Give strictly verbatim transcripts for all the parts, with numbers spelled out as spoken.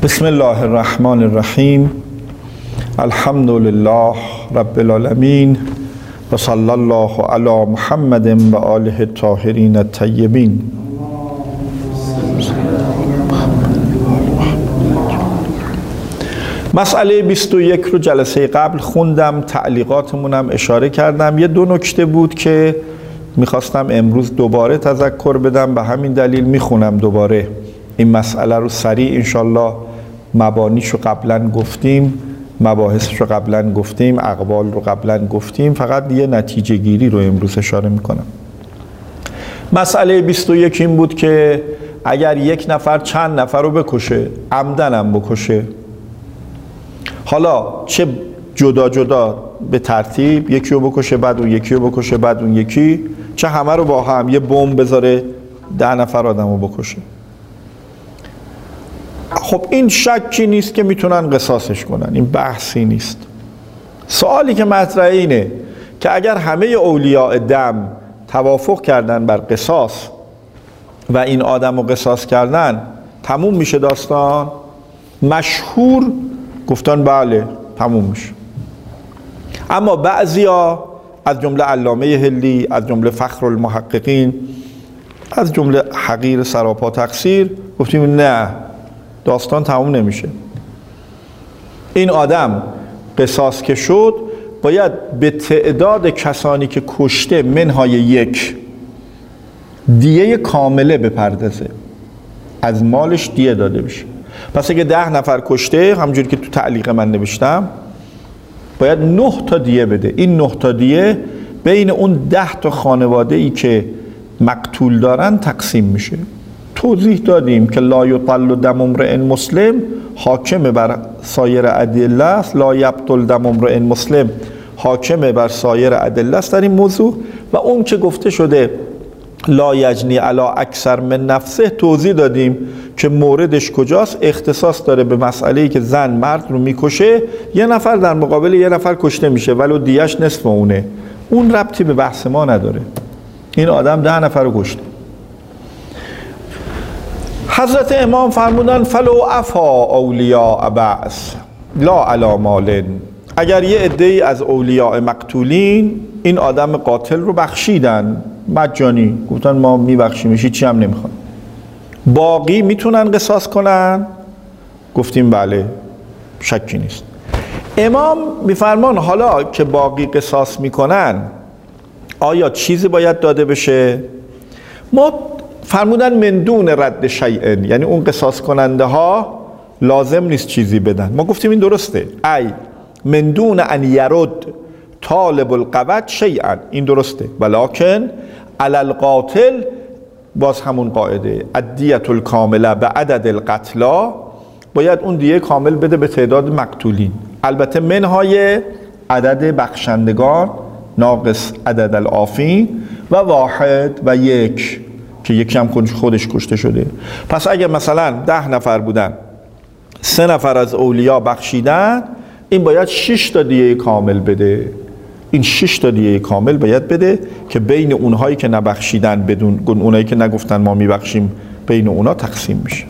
بسم الله الرحمن الرحیم. الحمد لله رب العالمین و صلی الله علی محمد و آله الطاهرین الطیبین. مسئله بیست و یک رو جلسه قبل خوندم، تعلیقاتمونم اشاره کردم. یه دو نکته بود که میخواستم امروز دوباره تذکر بدم، به همین دلیل میخونم دوباره این مسئله رو سریع. انشالله مبانیش رو قبلا گفتیم، مباحث رو قبلا گفتیم، اقوال رو قبلا گفتیم، فقط یه نتیجه گیری رو امروز اشاره میکنم. مسئله بیست و یک این بود که اگر یک نفر چند نفر رو بکشه، عمدن هم بکشه، حالا چه جدا جدا به ترتیب، یکی رو بکشه بعد اون یکی رو بکشه بعد اون یکی، چه همه رو با هم یه بمب بذاره ده نفر آدم رو بکشه، خب این شکی نیست که میتونن قصاصش کنن، این بحثی نیست. سوالی که مطرحه اینه که اگر همه اولیاء دم توافق کردن بر قصاص و این آدم رو قصاص کردن، تموم میشه داستان؟ مشهور گفتن بله تموم میشه، اما بعضیا از جمله علامه هلی، از جمله فخر المحققین، از جمله حقیر سراپا تقصیر گفتیم نه، داستان تموم نمیشه. این آدم قصاص که شد باید به تعداد کسانی که کشته منهای یک دیه کامله بپردازه، از مالش دیه داده بشه. پس اگه ده نفر کشته، همونجوری که تو تعلیق من نوشتم، باید نه تا دیه بده. این نه تا دیه بین اون ده تا خانواده ای که مقتول دارن تقسیم میشه. توضیح دادیم که لا یطل دم امرئ مسلم حاکم بر سایر ادله است، لا یبطل دم امرئ مسلم حاکم بر سایر ادله است در این موضوع. و اون که گفته شده لا یجنی علی اکثر من نفسه، توضیح دادیم که موردش کجاست. اختصاص داره به مسئله‌ای که زن مرد رو میکشه، یه نفر در مقابل یه نفر کشته میشه ولو دیش نصف اونه، اون ربطی به بحث ما نداره. این آدم ده نفر رو کشته. حضرت امام فرمودن فلو عفا اولیاء بعض لا علی مال، اگر یه عده‌ای از اولیاء مقتولین این آدم قاتل رو بخشیدن مجانی، گفتن ما میبخشیمش، چی هم نمیخوان، باقی میتونن قصاص کنن؟ گفتیم بله، شکی نیست. امام میفرمان حالا که باقی قصاص میکنن آیا چیزی باید داده بشه؟ ما فرمودن من دون رد شیء، یعنی اون قصاص کننده ها لازم نیست چیزی بدن. ما گفتیم این درسته، ای من دون ان یرد طالب القوت شیئا، این درسته، ولکن علی القاتل باز همون قاعده الدیة الکامله به عدد القتلا، باید اون دیه کامل بده به تعداد مقتولین، البته منهای عدد بخشندگان ناقص عدد العافین و واحد و یک که یکی هم خودش کشته شده. پس اگر مثلا ده نفر بودن، سه نفر از اولیا بخشیدن، این باید شش تا دیه کامل بده. این شش تا دیه کامل باید بده که بین اونهایی که نبخشیدن، بدون اونهایی که نگفتن ما میبخشیم، بین اونا تقسیم میشه.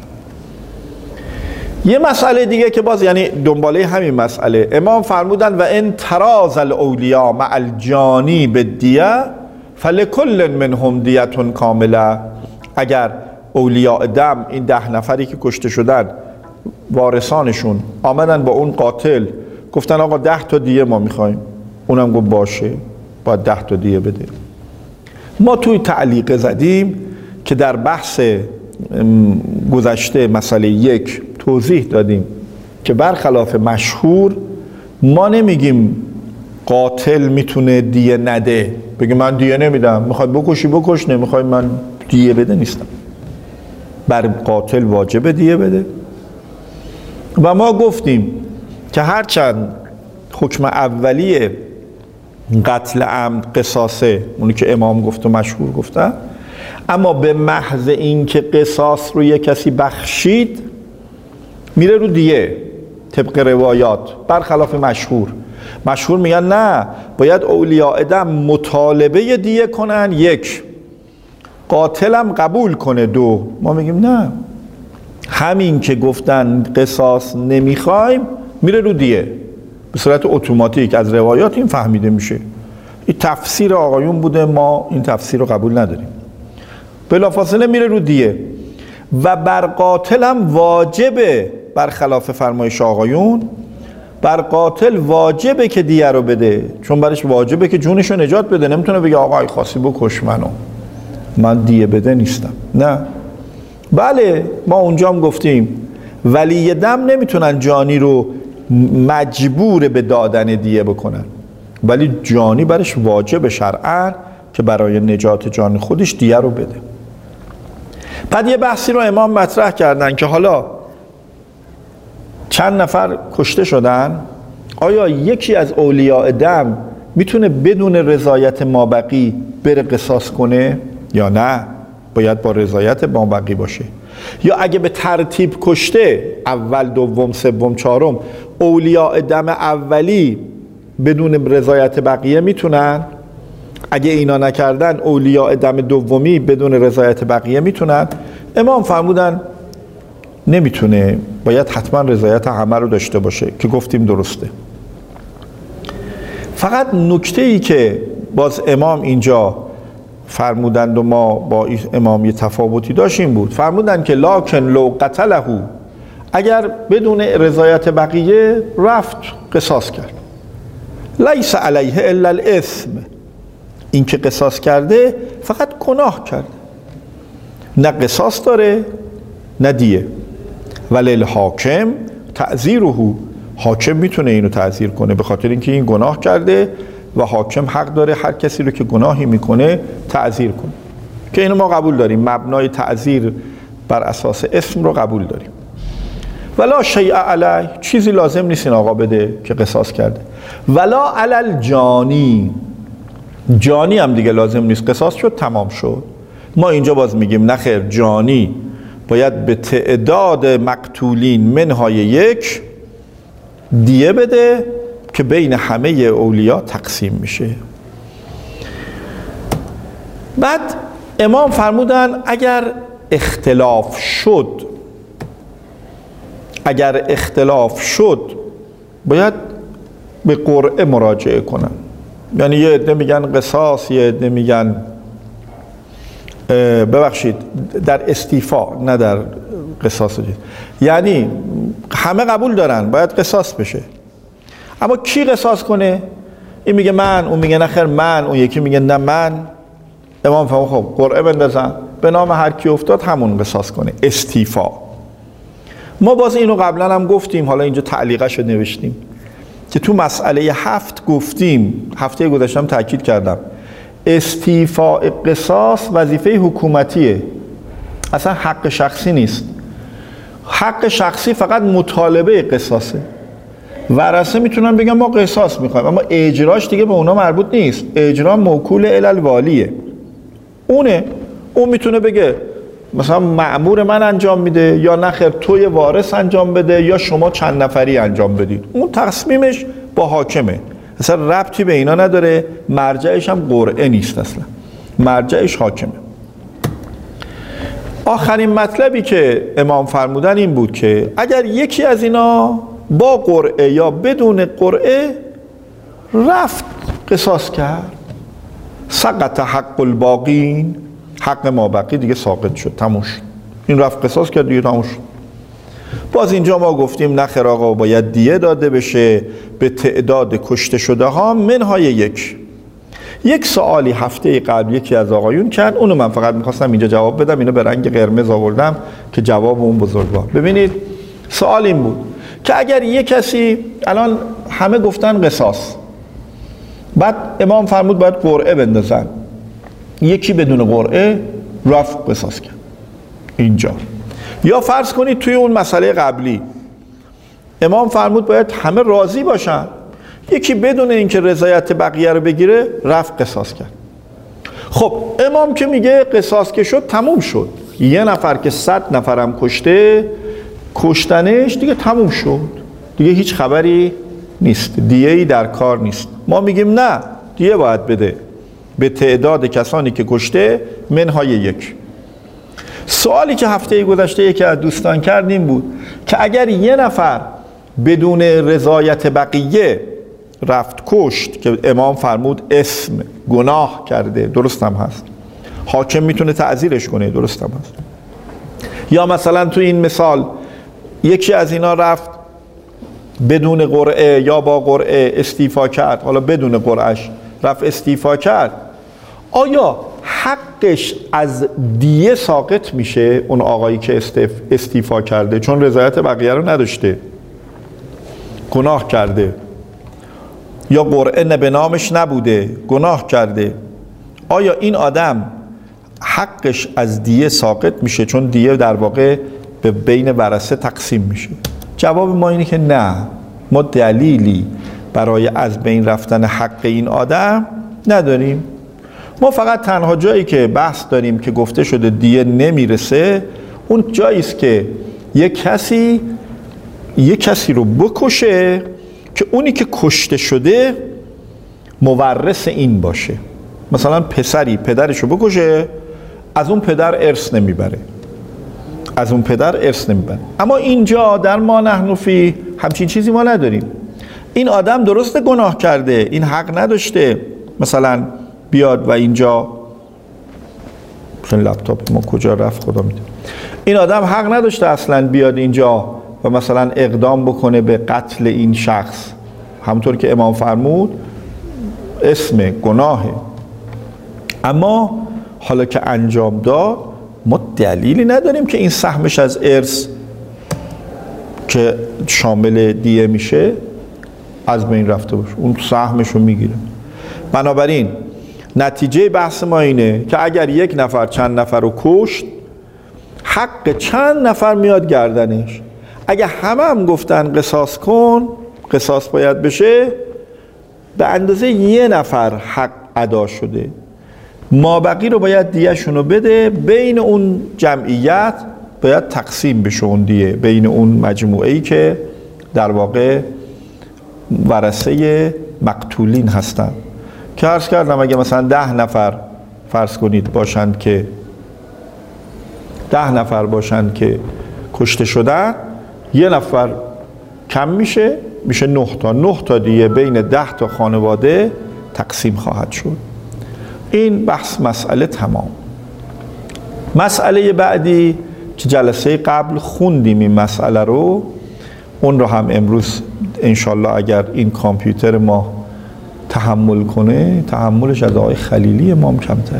یه مسئله دیگه که باز یعنی دنباله همین مسئله، امام فرمودن و ان تراز الاولیا مع الجانی بالدیه فلکل منهم دیه کامله، اگر اولیاء دم این ده نفری که کشته شدن وارثانشون آمدن با اون قاتل گفتن آقا ده تا دیه ما میخوایم، اونم گفت باشه باید ده تا دیه بده. ما توی تعلیق زدیم که در بحث گذشته مسئله یک توضیح دادیم که برخلاف مشهور ما نمیگیم قاتل میتونه دیه نده، بگه من دیه نمیدم، میخواد بکشی بکش، نمیخوای من دیه بده نیستم. بر قاتل واجبه دیه بده. و ما گفتیم که هرچند حکم اولیه قتل عمد قصاصه، اونی که امام گفت و مشهور گفتن، اما به محض این که قصاص رو یک کسی بخشید میره رو دیه طبق روایات، برخلاف مشهور. مشهور میگن نه، باید اولیاء دم مطالبه دیه کنن، یک، قاتلم قبول کنه، دو. ما میگیم نه، همین که گفتن قصاص نمیخوایم میره رو دیه، به صورت اتوماتیک از روایات این فهمیده میشه. این تفسیر آقایون بوده، ما این تفسیر رو قبول نداریم. بلافاصله میره رو دیه و بر قاتل هم واجبه، برخلاف فرمایش آقایون بر قاتل واجبه که دیه رو بده، چون برش واجبه که جونش رو نجات بده. نمیتونه بگه آقای خاصی بکش منو، من دیه بده نیستم. نه، بله ما اونجا هم گفتیم ولی دم نمیتونن جانی رو مجبور به دادن دیه بکنن، ولی جانی برش واجب شرعاً که برای نجات جان خودش دیه رو بده. بعد یه بحثی رو امام مطرح کردن که حالا چند نفر کشته شدن، آیا یکی از اولیاء دم میتونه بدون رضایت مابقی بره قصاص کنه یا نه باید با رضایت مابقی باشه؟ یا اگه به ترتیب کشته اول دوم سوم چهارم، اولیاء دم اولی بدون رضایت بقیه میتونن؟ اگه اینا نکردن اولیاء دم دومی بدون رضایت بقیه میتونن؟ امام فرمودن نمیتونه، باید حتما رضایت همه رو داشته باشه که گفتیم درسته. فقط نکته ای که باز امام اینجا فرمودند و ما با امام یه تفاوتی داشتیم بود، فرمودن که لکن لو قتله، اگر بدون رضایت بقیه رفت قصاص کرد، لیس علیه الا الاثم، این که قصاص کرده فقط گناه کرده، نه قصاص داره نه دیه. ولی الحاکم تعزیره، حاکم میتونه اینو تعزیر کنه به خاطر اینکه این گناه کرده و حاکم حق داره هر کسی رو که گناهی میکنه تعزیر کنه، که اینو ما قبول داریم، مبنای تعزیر بر اساس اسم رو قبول داریم. ولا شیء علیه، چیزی لازم نیست این آقا بده که قصاص کرده. ولا علی الجانی، جانی هم دیگه لازم نیست، قصاص شد تمام شد. ما اینجا باز میگیم نخیر، جانی باید به تعداد مقتولین منهای یک دیه بده که بین همه اولیا تقسیم میشه. بعد امام فرمودن اگر اختلاف شد، اگر اختلاف شد باید به قرعه مراجعه کنن. یعنی یه عده میگن قصاص، یه عده میگن ببخشید در استیفا نه در قصاص. یعنی همه قبول دارن باید قصاص بشه، اما کی قصاص کنه؟ این میگه من، اون میگه نخیر من، اون یکی میگه نه من. امام فرمود خب قرعه بندازن، به نام هر کی افتاد همون قصاص کنه، استیفا. ما باز اینو قبلا هم گفتیم، حالا اینجا تعلیقش رو نوشتیم که تو مسئله هفت گفتیم، هفته گذشتم تاکید کردم، استیفاء قصاص وظیفه حکومتیه، اصلا حق شخصی نیست. حق شخصی فقط مطالبه قصاصه. ورثه میتونن بگن ما قصاص میخوایم، اما اجراش دیگه به اونا مربوط نیست، اجرا موکول الی الوالیه، اونه. اون میتونه بگه مثلا مأمور من انجام میده، یا نخیر توی وارث انجام بده، یا شما چند نفری انجام بدید. اون تصمیمش با حاکمه، اصلا ربطی به اینا نداره، مرجعش هم قرعه نیست، اصلا مرجعش حاکمه. آخرین مطلبی که امام فرمودن این بود که اگر یکی از اینا با قرعه یا بدون قرعه رفت قصاص کرد، سقط حق الباقین، حق ما بقی دیگه ساقط شد، تموم شد. این رفت قصاص کرد دیگه تموم شد. باز اینجا ما گفتیم نخیر آقا باید دیه داده بشه به تعداد کشته شده ها منهای یک. یک سوالی هفته قبل یکی از آقایون کرد، اونو من فقط میخواستم اینجا جواب بدم، اینو به رنگ قرمز آوردم که جواب اون بزرگوار. ببینید سوال این بود که اگر یک کسی، الان همه گفتن قصاص، بعد امام فرمود باید قرعه بندازن، یکی بدون قرعه رفت قصاص کرد اینجا. یا فرض کنید توی اون مسئله قبلی امام فرمود باید همه راضی باشن، یکی بدون اینکه رضایت بقیه رو بگیره رفت قصاص کرد. خب امام که میگه قصاص که شد تموم شد، یه نفر که صد نفرم کشته، کشتنش دیگه تموم شد، دیگه هیچ خبری نیست، دیه‌ای در کار نیست. ما میگیم نه، دیه باید بده به تعداد کسانی که کشته منهای یک. سوالی که هفته گذشته یکی از دوستان کردیم بود که اگر یه نفر بدون رضایت بقیه رفت کشت که امام فرمود اسم گناه کرده، درست هم هست، حاکم میتونه تعزیرش کنه، درست هم هست. یا مثلا تو این مثال یکی از اینا رفت بدون قرعه یا با قرعه استیفا کرد، حالا بدون قرعهش رفت استیفا کرد، آیا حقش از دیه ساقط میشه اون آقایی که استیفا کرده؟ چون رضایت بقیه رو نداشته، گناه کرده، یا قرعه به نامش نبوده، گناه کرده، آیا این آدم حقش از دیه ساقط میشه چون دیه در واقع به بین ورثه تقسیم میشه؟ جواب ما اینه که نه، ما دلیلی برای از بین رفتن حق این آدم نداریم. ما فقط تنها جایی که بحث داریم که گفته شده دیه نمیرسه اون جایی است که یک کسی یک کسی رو بکشه که اونی که کشته شده مورث این باشه. مثلا پسری پدرش رو بکشه، از اون پدر ارث نمیبره، از اون پدر ارث نمیبره. اما اینجا در ما نحن فی همچین چیزی ما نداریم. این آدم درسته گناه کرده، این حق نداشته مثلا بیاد و اینجا مثلا لپتاپ ما کجا رفت خدا میدونه، این آدم حق نداشته اصلا بیاد اینجا و مثلا اقدام بکنه به قتل این شخص، همونطور که امام فرمود اسم گناهه. اما حالا که انجام داد ما دلیلی نداریم که این سهمش از ارث که شامل دیه میشه از بین رفته باشه، اون سهمش رو میگیره. بنابراین نتیجه بحث ما اینه که اگر یک نفر چند نفر رو کشت، حق چند نفر میاد گردنش. اگر همه هم گفتن قصاص کن، قصاص باید بشه، به اندازه یه نفر حق ادا شده، مابقی رو باید دیه‌شون رو بده، بین اون جمعیت باید تقسیم بشه اون دیه، بین اون مجموعه‌ای که در واقع ورثه مقتولین هستن. که عرض کردم اگه مثلا ده نفر فرض کنید باشند که ده نفر باشند که کشته شدن، یه نفر کم میشه، میشه نه تا نه تا دیگه بین ده تا خانواده تقسیم خواهد شد. این بحث مسئله تمام. مسئله بعدی که جلسه قبل خوندیم این مسئله رو، اون رو هم امروز انشالله اگر این کامپیوتر ما تحمل کنه، تحملش از آقای خلیلی ما هم کمتره.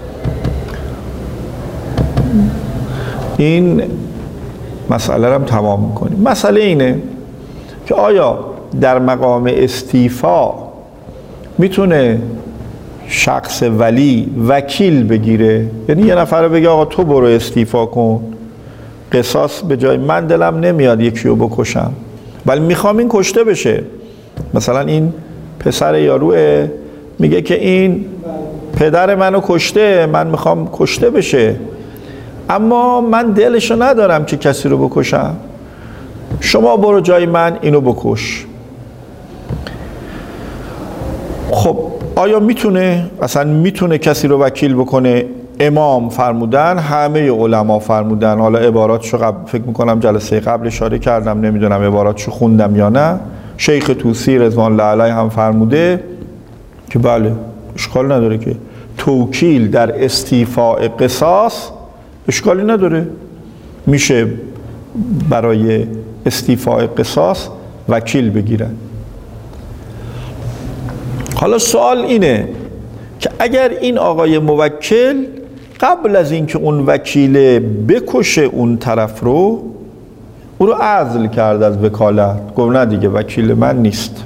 این مسئله رو هم تمام میکنیم. مسئله اینه که آیا در مقام استیفا میتونه شخص ولی وکیل بگیره؟ یعنی یه نفر رو بگه آقا تو برو استیفا کن، قصاص به جای من دلم نمیاد یکی رو بکشم ولی میخوام این کشته بشه. مثلا این پسر یاروه میگه که این پدر منو کشته، من میخوام کشته بشه، اما من دلشو ندارم که کسی رو بکشم، شما برو جای من اینو بکش. خب آیا میتونه اصلا میتونه کسی رو وکیل بکنه؟ امام فرمودن، همه علما فرمودن. حالا عباراتشو قبل فکر میکنم جلسه قبل اشاره کردم، نمیدونم عباراتشو خوندم یا نه. شیخ طوسی رضوان الله علیه هم فرموده که بله اشکال نداره که توکیل در استیفاء قصاص اشکالی نداره، میشه برای استیفاء قصاص وکیل بگیرن. حالا سوال اینه که اگر این آقای موکل قبل از اینکه اون وکیل بکشه اون طرف رو، او رو عزل کرد از وکالت، گفت نه دیگه وکیل من نیست،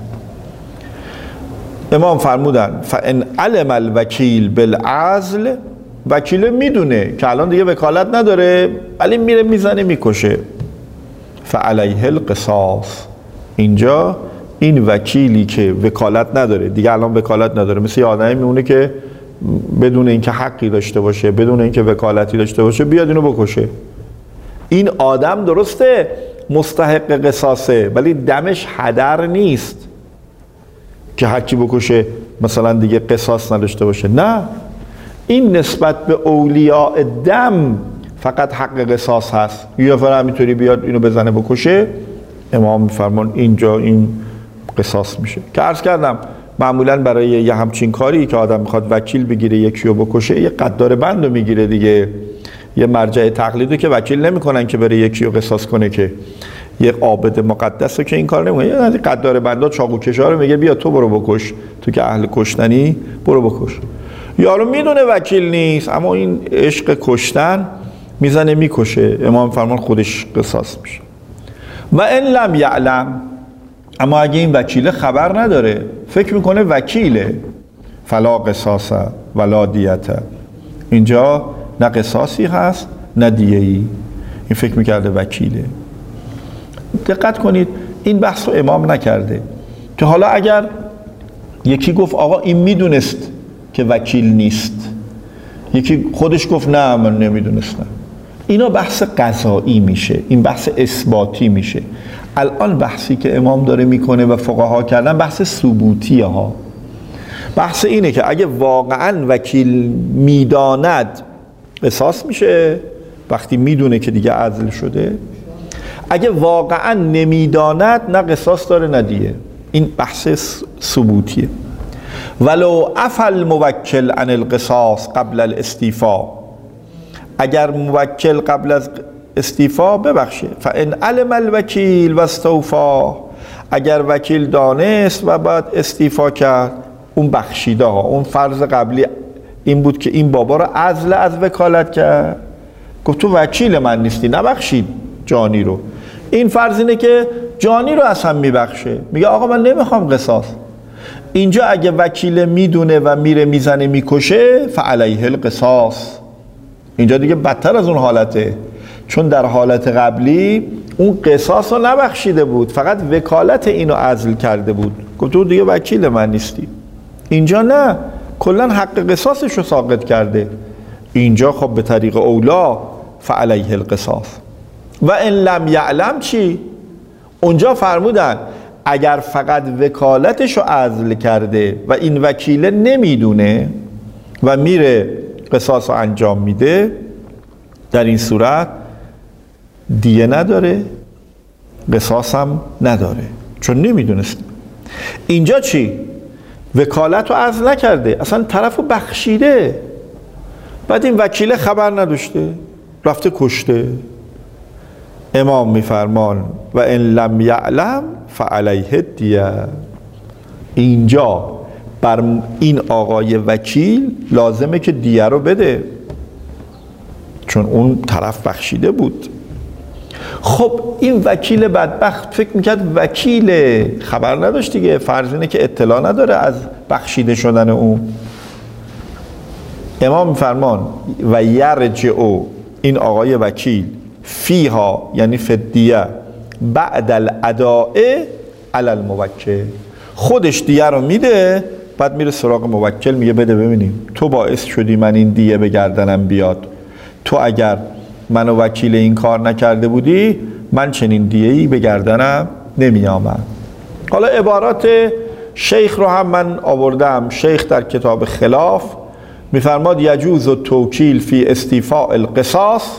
امام فرمودن فان علم الوکیل بالعزل، وکیل میدونه که الان دیگه وکالت نداره ولی میره میزنه میکشه، فعلیه القصاص، اینجا این وکیلی که وکالت نداره دیگه، الان وکالت نداره، مثل یه آدمی میمونه که بدون اینکه حقی داشته باشه، بدون اینکه وکالتی داشته باشه، بیاد اینو بکشه. این آدم درسته مستحق قصاصه ولی دمش هدر نیست که هر کی بکشه مثلا دیگه قصاص نداشته باشه. نه، این نسبت به اولیاء دم فقط حق قصاص هست، یه نفر همینطوری بیاد اینو بزنه بکشه، امام میفرمان اینجا این قصاص میشه. که عرض کردم معمولا برای یه همچین کاری که آدم میخواد وکیل بگیره یکی رو بکشه، یه قدار بند رو میگیره دیگه. یه مرجع تقلیدو که وکیل نمیکنن که بره یکی رو قصاص کنه، که یه عابد مقدس رو که این کار نمیکنه. یه قدار بندا چاقو کشا رو میگه بیا تو برو بکش، تو که اهل کشتنی برو بکش. یارو میدونه وکیل نیست، اما این عشق کشتن میزنه میکشه، امام فرمان خودش قصاص میشه. و ان لم یعلم، اما اگه این وکیل خبر نداره، فکر میکنه وکیله، فلا قصاص ولا دیته، اینجا نه قصاصی هست نه دیه‌ای، این فکر میکرده وکیله. دقت کنید این بحث رو امام نکرده که حالا اگر یکی گفت آقا این میدونست که وکیل نیست، یکی خودش گفت نه من نمیدونستم، اینا بحث قضایی میشه، این بحث اثباتی میشه. الان بحثی که امام داره میکنه و فقها کردن بحث ثبوتیه ها. بحث اینه که اگه واقعا وکیل میداند قصاص میشه وقتی میدونه که دیگه عزل شده، اگه واقعا نمیداند نه قصاص داره نه دیه. این بحث ثبوتیه. ولو عفى الموکل عن القصاص قبل الاستیفاء، اگر موکل قبل از استیفا ببخشه، فان علم الوکیل و استوفا، اگر وکیل دانست و بعد استیفا کرد، اون بخشیده ها، اون فرض قبلی این بود که این بابا رو عزل از وکالت کرد، گفت تو وکیل من نیستی، نبخشید جانی رو. این فرض اینه که جانی رو اصلا میبخشه، میگه آقا من نمیخوام قصاص. اینجا اگه وکیل میدونه و میره میزنه میکشه، فعلیه القصاص، اینجا دیگه بدتر از اون حالته، چون در حالت قبلی اون قصاص رو نبخشیده بود، فقط وکالت اینو عزل کرده بود، گفت تو دیگه وکیل من نیستی. اینجا نه، کلا حق قصاصش رو ساقط کرده. اینجا خب به طریق اولا فعلیه القصاص. و ان لم یعلم چی؟ اونجا فرمودن اگر فقط وکالتش رو عزل کرده و این وکیل نمیدونه و میره قصاص رو انجام میده، در این صورت دیه نداره، قصاص هم نداره، چون نمیدونست. اینجا چی؟ وکالت رو عزل نکرده، اصلا طرف رو بخشیده، بعد این وکیل خبر نداشته رفته کشته. امام میفرمان و ان لم یعلم فعلیه دیه، اینجا بر این آقای وکیل لازمه که دیه رو بده، چون اون طرف بخشیده بود. خب این وکیل بدبخت فکر میکرد وکیل، خبر نداشت دیگه، فرض اینه که اطلاع نداره از بخشیده شدن اون. امام فرمان و یرجع، این آقای وکیل، فیها یعنی فدیه، بعد الاداء علی الموکل، خودش دیه رو میده، بعد میره سراغ موکل میگه بده ببینیم تو باعث شدی من این دیه به گردنم بیاد، تو اگر منو وکیل این کار نکرده بودی من چنین دیه‌ای به گردنم نمی آمد. حالا عبارات شیخ رو هم من آوردم. شیخ در کتاب خلاف میفرماد یجوز التوکیل فی استیفاء القصاص،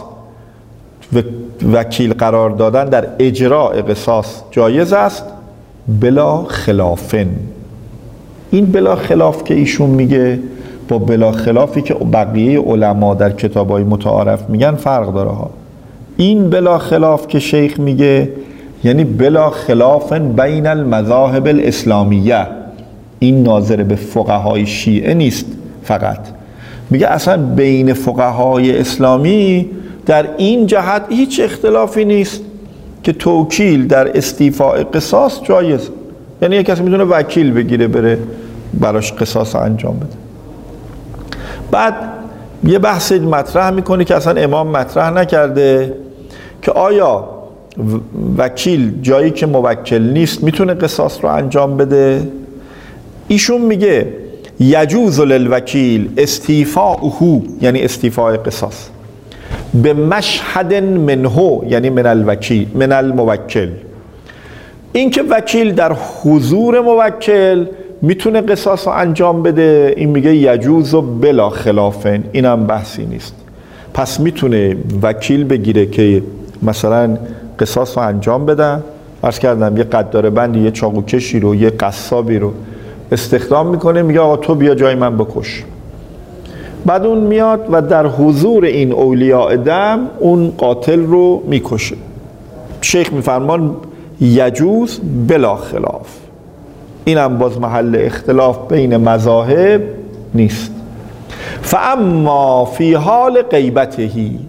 وکیل قرار دادن در اجراء قصاص جایز است بلا خلافن. این بلا خلاف که ایشون میگه با بلا خلافی که بقیه علما در کتابای متعارف میگن فرق داره ها. این بلا خلاف که شیخ میگه یعنی بلا خلاف بین المذاهب الاسلامیه، این ناظر به فقهای شیعه نیست، فقط میگه اصلا بین فقهای اسلامی در این جهت هیچ اختلافی نیست که توکیل در استیفاء قصاص جایز. یعنی یک کسی میتونه وکیل بگیره بره براش قصاص انجام بده. بعد یه بحث مطرح میکنه که اصلا امام مطرح نکرده که آیا وکیل جایی که موکل نیست میتونه قصاص رو انجام بده. ایشون میگه یجوز للوکیل استیفاؤه، یعنی استیفاء قصاص، به مشهد منه یعنی من الوکیل من الموکل، این که وکیل در حضور موکل میتونه قصاص رو انجام بده، این میگه یجوز و بلا خلافن، این هم بحثی نیست. پس میتونه وکیل بگیره که مثلا قصاص رو انجام بدن. عرض کردم یه قدار بندی، یه چاقوکشی رو، یه قصابی رو استخدام میکنه، میگه آقا تو بیا جای من بکش. بعد اون میاد و در حضور این اولیاء دم اون قاتل رو میکشه. شیخ میفرمان یجوز بلا خلاف. این هم باز محل اختلاف بین مذاهب نیست. فاما فی حال غیبتهی،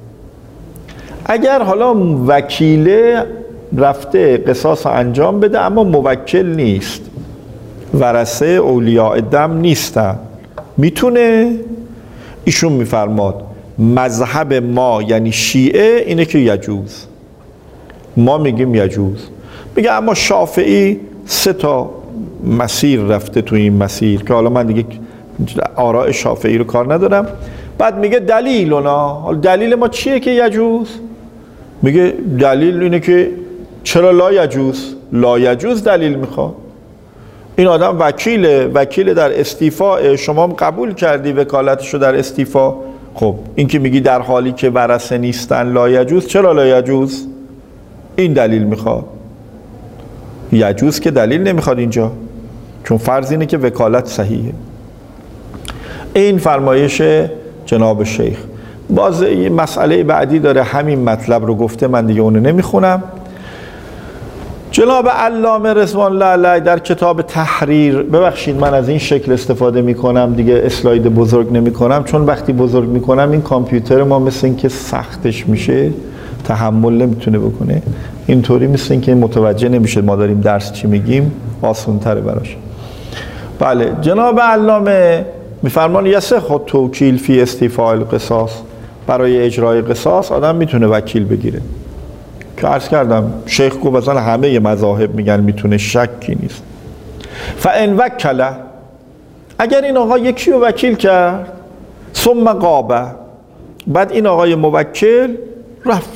اگر حالا وکیله رفته قصاص انجام بده اما موکل نیست، ورثه اولیاء دم نیستن، میتونه؟ ایشون میفرماد مذهب ما یعنی شیعه اینه که یجوز. ما میگیم یجوز. میگه اما شافعی سه تا مسیر رفته تو این مسیر که حالا من دیگه آراء شافعی رو کار ندارم. بعد میگه دلیل اونا، دلیل ما چیه که یجوز؟ میگه دلیل اینه که چرا لا یجوز؟ لا یجوز دلیل میخواد. این آدم وکیله، وکیل در استیفاء، شما هم قبول کردی وکالتشو در استیفاء. خب این که میگی در حالی که ورثه نیستن لا یجوز، چرا لا یجوز؟ این دلیل میخواد. یجوز که دلیل نمیخواد اینجا، چون فرض اینه که وکالت صحیحه. این فرمایش جناب شیخ. باز یه مسئله بعدی داره همین مطلب رو گفته، من دیگه اونو نمیخونم. جناب علامه رضوان الله علیه در کتاب تحریر، ببخشید من از این شکل استفاده میکنم دیگه، اسلاید بزرگ نمیکنم، چون وقتی بزرگ میکنم این کامپیوتر ما مثل این که سختش میشه، تحمل نمیتونه بکنه. اینطوری مثل این که متوجه نمیشه ما داریم درس چی میگیم، آسان تره براش. بله، جناب علامه میفرمان یصح توکیل فی استیفاء القصاص، برای اجرای قصاص آدم میتونه وکیل بگیره. که عرض کردم شیخ گفت مثلا همه مذاهب میگن میتونه، شکی نیست. فان وکله، اگر این آقا یکی رو وکیل کرد، ثم غابه، بعد این آقای موکل رفت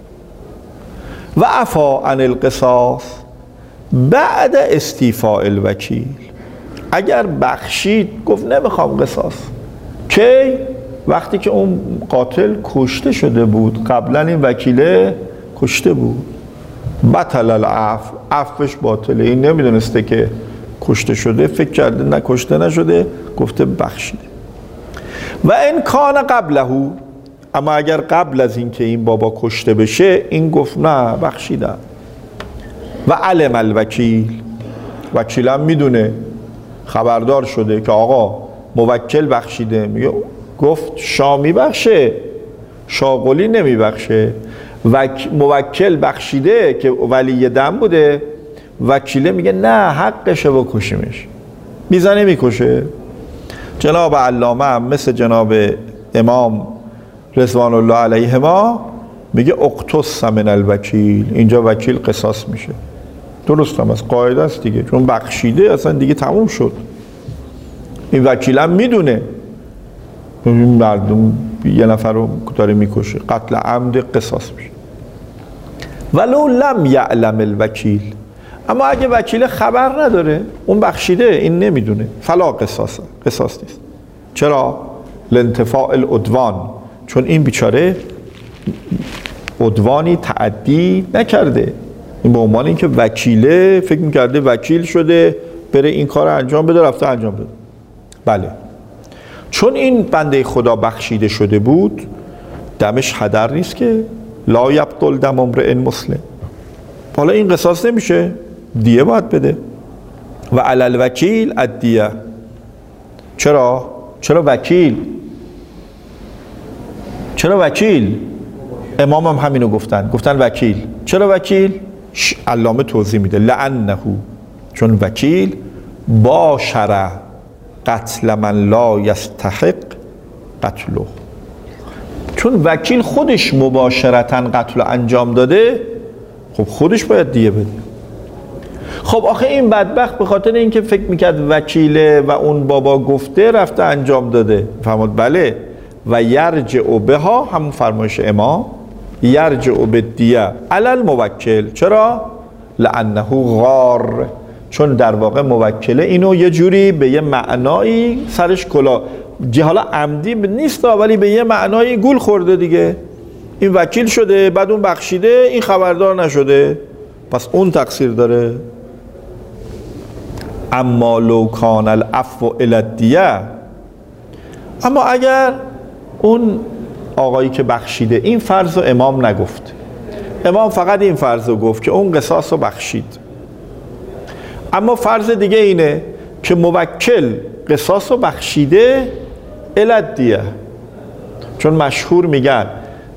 و عفا عن القصاص بعد استیفاء الوکیل، اگر بخشید گفت نمیخوام قصاص، کی؟ وقتی که اون قاتل کشته شده بود، قبلا این وکیله کشته بود، بطل العفو، عفوش باطله. این نمیدونسته که کشته شده، فکر کرده نه کشته نشده، گفته بخشیده. و این کان قبله، اما اگر قبل از این که این بابا کشته بشه این گفت نه بخشیدم. و علم الوکیل، وکیلم میدونه، خبردار شده که آقا موکل بخشیده، میگه گفت شامی بخشه، شاغلی نمی بخشه. وک... موکل بخشیده که ولی دم بوده، وکیله میگه نه حقشه بکشیمش، میزنه میکشه. جناب علامه هم مثل جناب امام رضوان الله علیهما میگه اقتص من الوکیل، اینجا وکیل قصاص میشه. درست هم از قاعده است دیگه، چون بخشیده اصلا دیگه تموم شد. این وکیل هم میدونه این مردم یه نفر رو داره میکشه، قتل عمد قصاص میشه. ولو لم یعلم الوکیل، اما اگه وکیل خبر نداره، اون بخشیده این نمیدونه، فلا قصاص، قصاص نیست. چرا؟ لانتفاع العدوان، چون این بیچاره عدوانی تعدی نکرده. این به عنوان اینکه وکیله فکر میکرده وکیل شده بره این کار انجام بده، رفته انجام بده. بله، چون این بنده خدا بخشیده شده بود، دمش هدر نیست که لا یبطل دم امرئ مسلم. حالا این قصاص نمیشه، دیه باید بده. و علی الوکیل الدیه. چرا؟ چرا وکیل؟ چرا وکیل؟ امام هم همینو گفتن، گفتن وکیل. چرا وکیل؟ علامه توضیح میده لعنه، چون وکیل باشر قتل من لا یستحق قتله، چون وکیل خودش مباشرتاً قتل انجام داده، خب خودش باید دیه بده. خب آخه این بدبخت به خاطر اینکه فکر میکرد وکیله و اون بابا گفته رفته انجام داده. فرمود بله، و یرجع بها، همون فرمایش امام، یرجع بالدیه علی الموکل. چرا؟ لانه غار، چون در واقع موکله اینو یه جوری به یه معنایی سرش کلا حالا عمدی نیست ولی به یه معنای گول خورده دیگه. این وکیل شده بعد اون بخشیده، این خبردار نشده، پس اون تقصیر داره. اما لو کان العفو الی الدیه، اما اگر اون آقایی که بخشیده، این فرض رو امام نگفت، امام فقط این فرض رو گفت که اون قصاص رو بخشید، اما فرض دیگه اینه که موکل قصاص رو بخشیده الی الدیه، چون مشهور میگن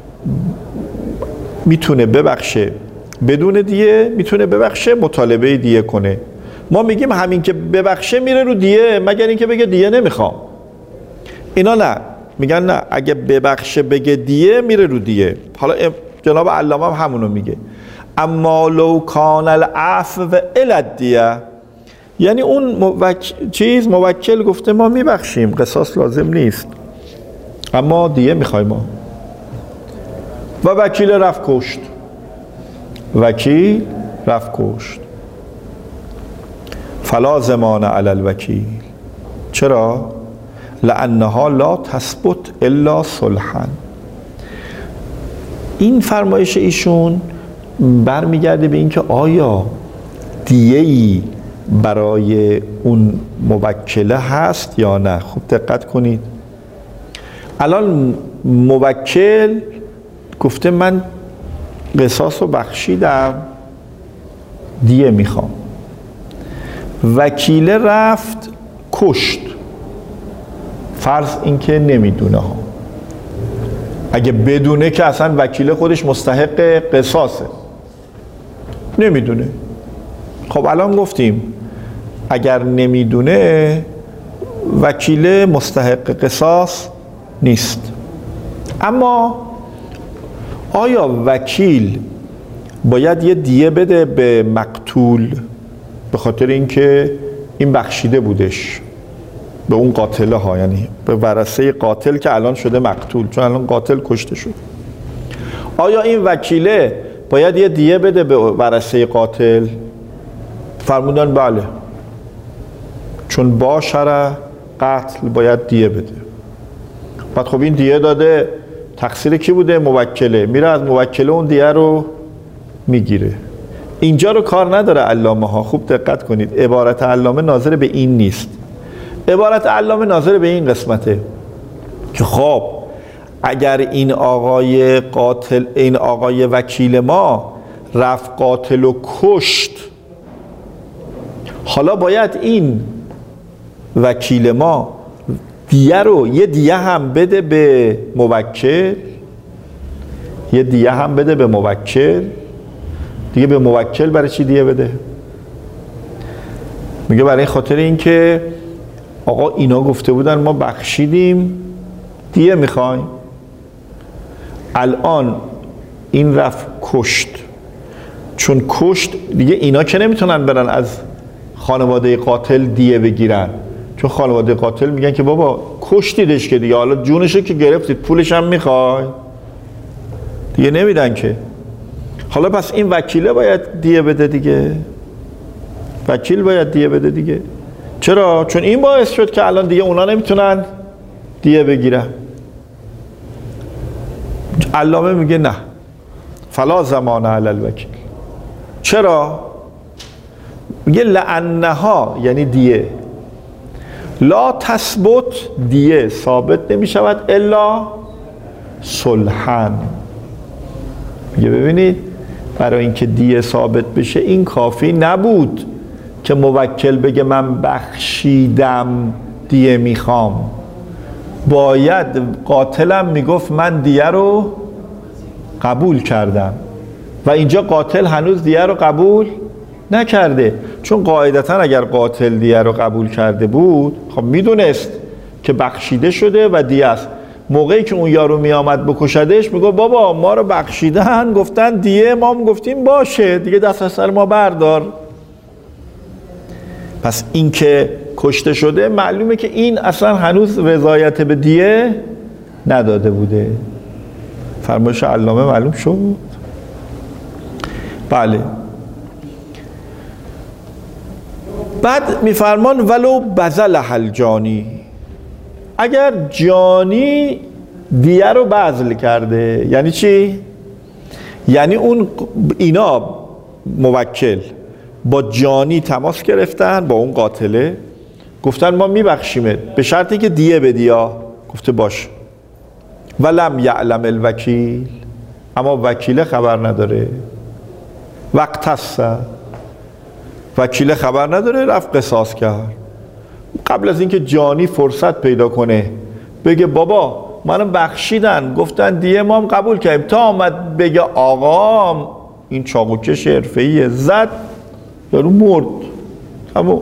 میتونه ببخشه بدون دیه، میتونه ببخشه مطالبه دیه کنه. ما میگیم همین که ببخشه میره رو دیه، مگر اینکه بگه دیه نمیخوام. اینا نه، میگن نه، اگه ببخشه بگه دیه میره رو دیه. حالا جناب علامه هم همونو میگه، اما لو کان العفو الی الدیه، یعنی اون موک... چیز موکل گفته ما میبخشیم، قصاص لازم نیست، اما دیه میخوایم ما، و وکیل رفت کشت، وکیل رفت کشت، فلا ضمان علی الوکیل. چرا؟ لانها لا تثبت الا صلحا. این فرمایش ایشون برمیگرده به اینکه آیا دیه‌ای برای اون موکله هست یا نه. خوب دقت کنید، الان موکل گفته من قصاص رو بخشیدم، دیه میخوام، وکیل رفت کشت، فرض اینکه نمیدونه ها، اگه بدونه که اصلا وکیل خودش مستحق قصاصه، نمیدونه. خب الان گفتیم اگر نمیدونه وکیل مستحق قصاص نیست، اما آیا وکیل باید یه دیه بده به مقتول به خاطر اینکه این بخشیده بودش به اون قاتله ها، یعنی به ورثه قاتل که الان شده مقتول، چون الان قاتل کشته شد، آیا این وکیله باید یه دیه بده به ورثه قاتل؟ فرمودن بله، چون با شرع قتل باید دیه بده. بعد خب این دیه داده، تقصیر کی بوده؟ موکله، میره از موکله اون دیه رو میگیره. اینجا رو کار نداره علامه ها، خوب دقت کنید، عبارت علامه ناظر به این نیست، عبارت علامه ناظر به این قسمته که خب اگر این آقای قاتل، این آقای وکیل ما رفت قاتل و کشت، حالا باید این وکیل ما دیه رو یه دیه هم بده به موکل، یه دیه هم بده به موکل. دیگه به موکل برای چی دیه بده؟ میگه برای خاطر اینکه آقا اینا گفته بودن ما بخشیدیم، دیه میخوایم. الان این رفت کشت، چون کشت دیگه اینا که نمیتونن برن از خانواده قاتل دیه بگیرن، چون خانواده قاتل میگن که بابا کشتیدش که دیگه، حالا جونشو که گرفتید پولش هم میخوای، دیگه نمیدن که. حالا پس این وکیله باید دیه بده دیگه، وکیل باید دیه بده دیگه. چرا؟ چون این باعث شد که الان دیگه اونا نمیتونن دیه بگیرن. علامه میگه نه، فلا ضمان علی الوکیل. چرا؟ میگه لانها، یعنی دیه، لا تثبت، دیه ثابت نمیشود الا صلحا. میگه ببینید، برای اینکه دیه ثابت بشه این کافی نبود که موکل بگه من بخشیدم دیه میخوام، باید قاتلم میگفت من دیه رو قبول کردم، و اینجا قاتل هنوز دیه رو قبول نکرده، چون قاعدتا اگر قاتل دیه رو قبول کرده بود خب میدونست که بخشیده شده و دیه است. موقعی که اون یارو میامد بکشدش میگه بابا ما رو بخشیدن، گفتن دیه، ما هم گفتیم باشه دیگه، دست از سر ما بردار. پس این که کشته شده معلومه که این اصلا هنوز رضایت به دیه نداده بوده. فرمایش علامه معلوم شد؟ بله. بعد میفرمان ولو بذل الجانی، اگر جانی دیه رو بذل کرده، یعنی چی؟ یعنی اون اینا موکل با جانی تماس گرفتن با اون قاتله، گفتن ما میبخشیمت به شرطی که دیه بدی. گفته باش. ولم یعلم الوکیل، اما وکیل خبر نداره. وقتص، وکیل خبر نداره، رفت قصاص کرد. قبل از اینکه جانی فرصت پیدا کنه بگه بابا منو بخشیدن، گفتن دیه ما هم قبول کردیم، تا آمد بگه آقا این چاقوکش حرفه‌ایه، زد یارو مرد. اما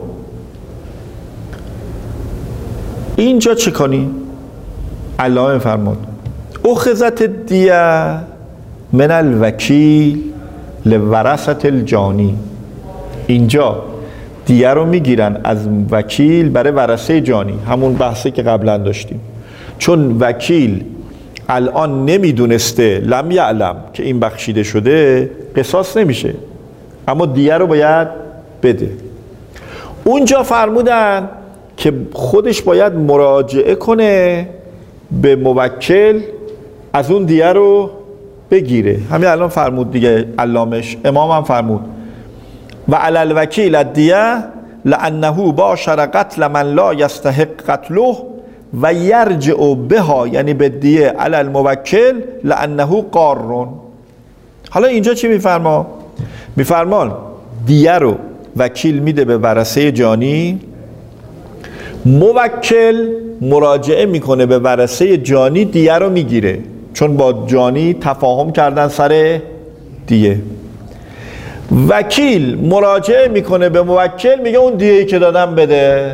اینجا چه کنی؟ علامه فرمود اخذت دیه من الوکیل لورثة الجانی. اینجا دیه رو میگیرن از وکیل برای ورثه جانی، همون بحثی که قبلا داشتیم. چون وکیل الان نمیدونسته، لم یعلم، که این بخشیده شده، قصاص نمیشه، اما دیه رو باید بده. اونجا فرمودن که خودش باید مراجعه کنه به موکل از اون دیه رو بگیره. همین الان فرمود دیگه علامش، امام هم فرمود و علی الوکیل الدیه لانه باشر قتل من لا یستحق قتله و یرجع بها، یعنی به دیه علی الموکل لانه قار. حالا اینجا چی میفرما؟ میفرمان دیه رو وکیل میده به ورثه جانی، موکل مراجعه میکنه به ورثه جانی، دیه رو میگیره، چون با جانی تفاهم کردن سر دیه. وکیل مراجعه میکنه به موکل، میگه اون دیه‌ای که دادم بده.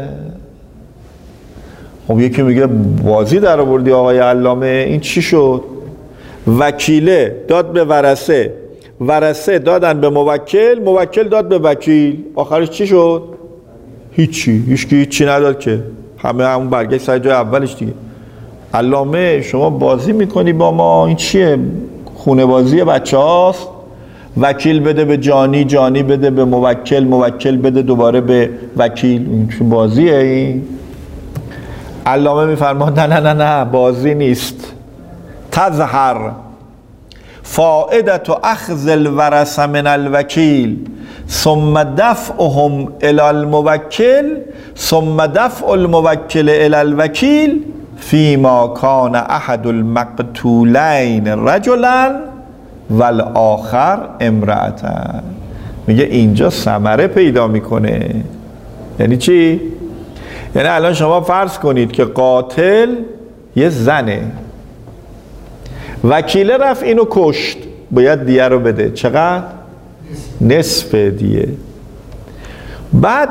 خب یکی میگه بازی در آوردی آقای علامه، این چی شد؟ وکیله داد به ورثه، ورثه دادن به موکل، موکل داد به وکیل، آخرش چی شد؟ هیچی، هیچکی هیچی نداد که، همه همون برگشت سر جای اولش دیگه. علامه شما بازی میکنی با ما، این چیه؟ خونه بازی بچه هاست؟ وکیل بده به جانی، جانی بده به موکل، موکل بده دوباره به وکیل، این چه بازیه این؟ علامه میفرماد نه نه نه نه بازی نیست. تظهر فائدت و اخذ الورثه من الوکیل ثم دفعهم الی الموکل ثم دفع الموکل الی الوکیل فیما کان احد المقتولین رجلا والآخر امرأة. میگه اینجا ثمره پیدا میکنه. یعنی چی؟ یعنی الان شما فرض کنید که قاتل یه زنه، وکیله رفت اینو کشت، باید دیه رو بده. چقدر؟ نصف دیه. بعد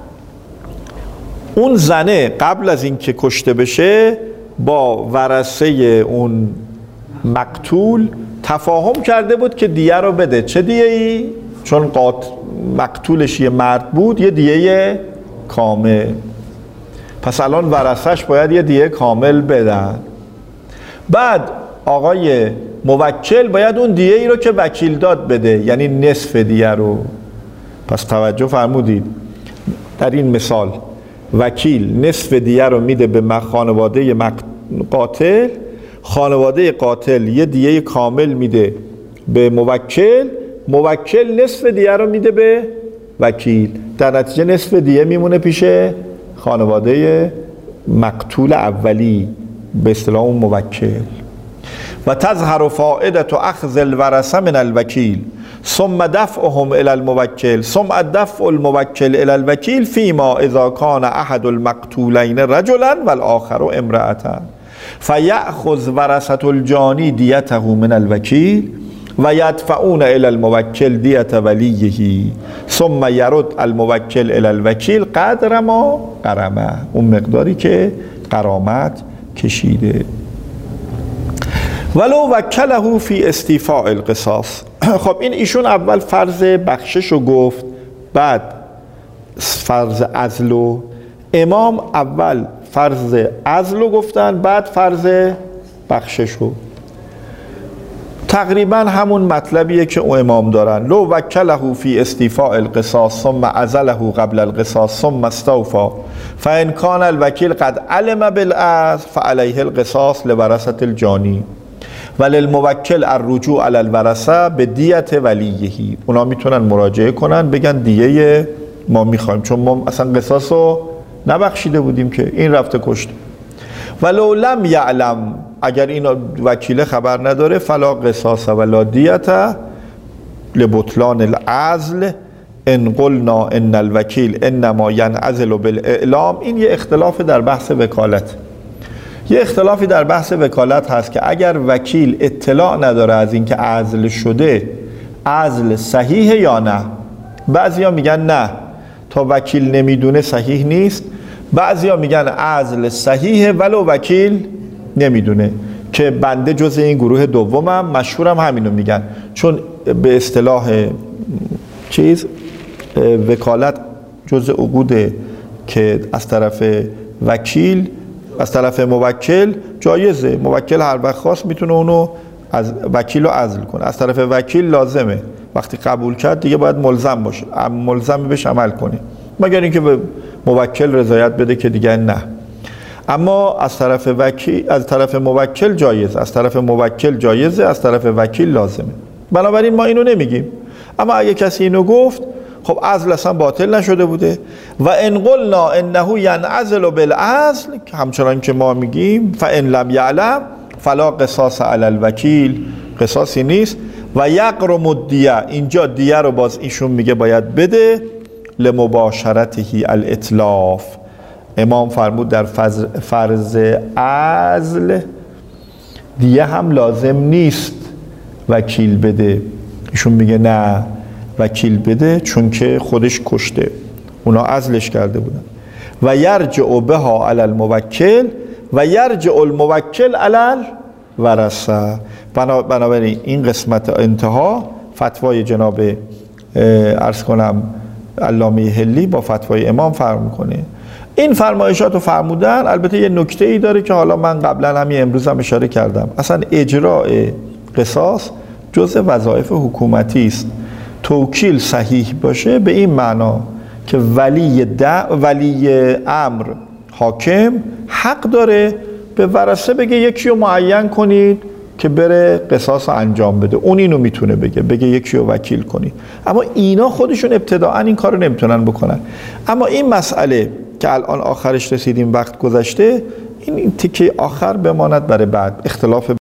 اون زنه قبل از اینکه کشته بشه با ورثه اون مقتول تفاهم کرده بود که دیه رو بده. چه دیه ای؟ چون قاتل مقتولش یه مرد بود، یه دیه کامل. پس الان ورثه‌اش باید یه دیه کامل بدن. بعد آقای موکل باید اون دیه ای رو که وکیل داد بده، یعنی نصف دیه رو. پس توجه فرمودید در این مثال وکیل نصف دیه رو میده به خانواده قاتل، خانواده قاتل یه دیه کامل میده به موکل، موکل نصف دیه رو میده به وکیل، در نتیجه نصف دیه میمونه پیش خانواده مقتول اولی، به اصطلاح اون موکل. و تظهر فائدة اخذ الورثه من الوکیل ثم دفعهم الى الموکل ثم دفع الموکل الى الوکیل فيما اذا كان احد المقتولین رجلا والآخر امرأة فیأخذ ورثة الجانی دیته من الوکیل و یدفعون الى الموکل دیت ولیه ثم یرد الموکل الى الوکیل قدر ما غرمه، اون مقداری که غرامت کشیده. ولو وکله فی استیفاء القصاص. خب این ایشون اول فرض بخشش رو گفت، بعد فرض عزل و امام اول فرض عزل رو گفتن، بعد فرض بخشش رو. تقریبا همون مطلبیه که او امام دارن. لو وکله فی استیفاء القصاص ثم عزله قبل القصاص ثم استوفى فان کان الوکیل قد علم بالعزل فعلیه القصاص لورثة الجانی وللموکل الرجوع علی الورثه به دیت ولیه. اونا میتونن مراجعه کنن بگن دیه ما میخوایم، چون ما اصلا قصاص رو نبخشیده بودیم که این رفته کشته. ولو لم یعلم، اگر این وکیل خبر نداره، فلا قصاص ولا دیت لبطلان العزل ان قلنا ان الوکیل انما ینعزل بالاعلام. این یه اختلاف در بحث وکالت، یه اختلافی در بحث وکالت هست که اگر وکیل اطلاع نداره از اینکه عزل شده، عزل صحیحه یا نه. بعضیا میگن نه، تا وکیل نمیدونه صحیح نیست. بعضیا میگن عزل صحیحه ولو وکیل نمیدونه، که بنده جز این گروه دومم، مشهورم همینو میگن، چون به اصطلاح چیز وکالت جز عقوده که از طرف وکیل، از طرف موکل جایزه. موکل هر وقت خواست میتونه اونو از وکیل رو عزل کنه، از طرف وکیل لازمه وقتی قبول کرد دیگه باید ملزم باشه، ملزم بهش عمل کنه، مگر اینکه به موکل رضایت بده که دیگه نه. اما از طرف وکیل، از طرف موکل جایز، از طرف موکل جایزه، از طرف وکیل لازمه. بنابراین ما اینو نمیگیم. اما اگه کسی اینو گفت، خب عزل اصلا باطل نشده بوده. و ان قلنا انه ینعزل بالعزل، همچنان که ما میگیم، فان لم یعلم فلا قصاص علی الوکیل، قصاصی نیست. و یقرم الدیه، اینجا دیه رو باز ایشون میگه باید بده، لمباشرته الاتلاف. امام فرمود در فرض عزل دیه هم لازم نیست وکیل بده. ایشون میگه نه، وکیل بده، چون که خودش کشته، اونا عزلش کرده بودن. و یرجع بها علی الموکل و یرجع الموکل علی الورثه. بنابراین این قسمت انتها فتوای جناب عرض کنم علامه حلی با فتوای امام فرق میکنه. این فرمایشات رو فرمودن. البته یه نکته ای داره که حالا من قبلا همین امروز هم اشاره کردم، اصلا اجراء قصاص جزء وظایف حکومتی است. توکیل صحیح باشه به این معنا که ولی دع... ولی امر، حاکم حق داره به ورثه بگه یکی رو معین کنید که بره قصاص انجام بده. اون اینو میتونه بگه، بگه یکی رو وکیل کنید. اما اینا خودشون ابتداعا این کارو نمیتونن بکنن. اما این مسئله که الان آخرش رسیدیم، وقت گذشته، این تیکه آخر بماند برای بعد، اختلاف